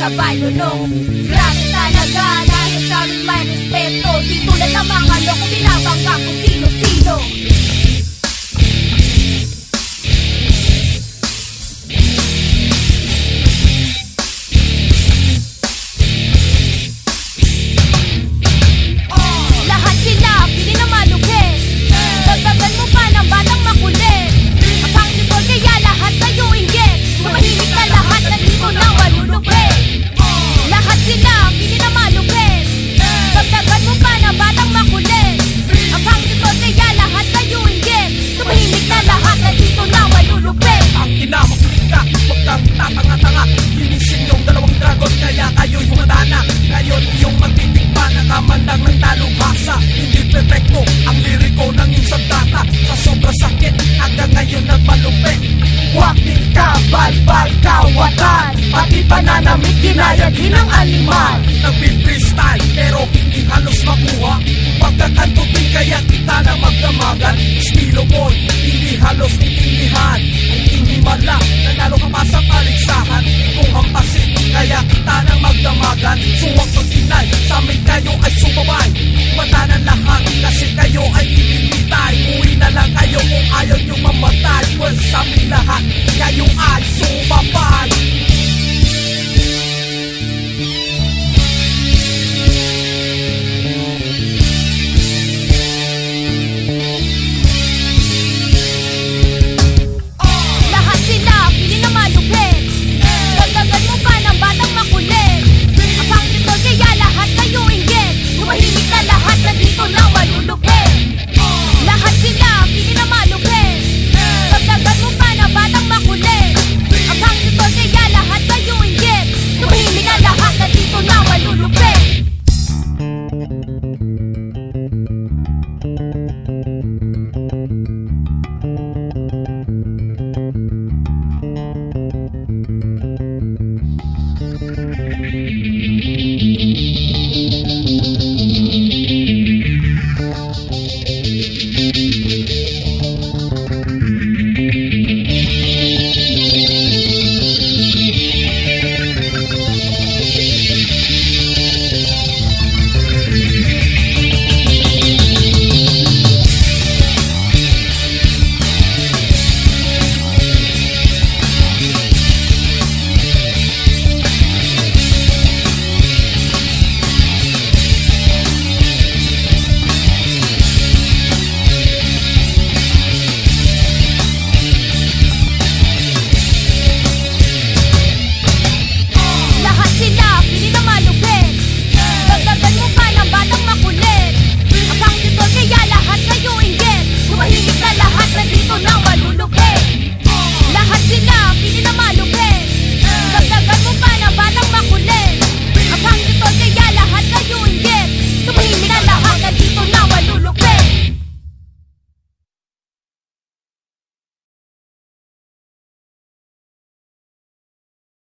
sabay lunong. Grabe talaga dahil sa amin may respeto. Di tulad ng mga loko binabangga kung sino-sino. Lahat sila pili na malukin. Dagdagan mo pa ng batang makulit. Accountable kaya lahat kayo inggit. Tumahimik na lahat na di mo na malulupin. Lahat sila pili na malukin. Dagdagan mo pa ng batang makulit. Accountable kaya lahat kayo inggit. Tumahimik na lahat na dito na malulupin. Ang kinamakulit ka, huwag kang tatanga-tanga. Linisin yung dalawang dragon kaya kayo'y humanda na. Ngayon iyong magtitikman na kamandang ng talubhasa. Hindi perfecto ang liriko ng isang data. Sa sobrang sakit hanggang ngayon nagmalupit. Huwag din ka balbal kawatan. Pati pananamit ginaya din ng animal. Nagpi-freestyle pero hindi halos makuha. Pagkakantutin kaya kita na magdamagan. Estilo mo hindi halos intindihan. Kung himala nanalo ka pa sa paligsahan. Kung hampasin kaya kita na magdamagan. Suwag pag inay sa amin kayo ay